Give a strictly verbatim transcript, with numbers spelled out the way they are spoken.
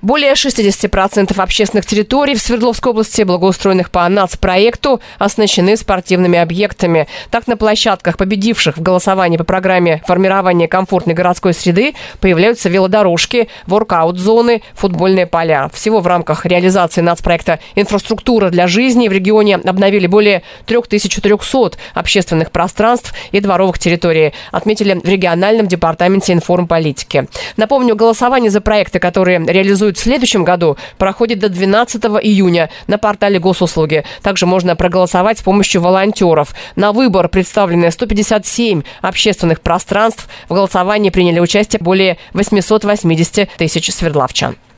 Более шестьдесят процентов общественных территорий в Свердловской области, благоустроенных по нацпроекту, оснащены спортивными объектами. Так, на площадках, победивших в голосовании по программе формирования комфортной городской среды, появляются велодорожки, воркаут-зоны, футбольные поля. Всего в рамках реализации нацпроекта «Инфраструктура для жизни» в регионе обновили более три тысячи четыреста общественных пространств и дворовых территорий, отметили в региональном департаменте информполитики. Напомню, голосование за проекты, которые реализуют в следующем году, проходит до двенадцатого июня на портале госуслуги. Также можно проголосовать с помощью волонтеров. На выбор представлены сто пятьдесят семь общественных пространств. В голосовании приняли участие более восемьсот восемьдесят тысяч свердловчан.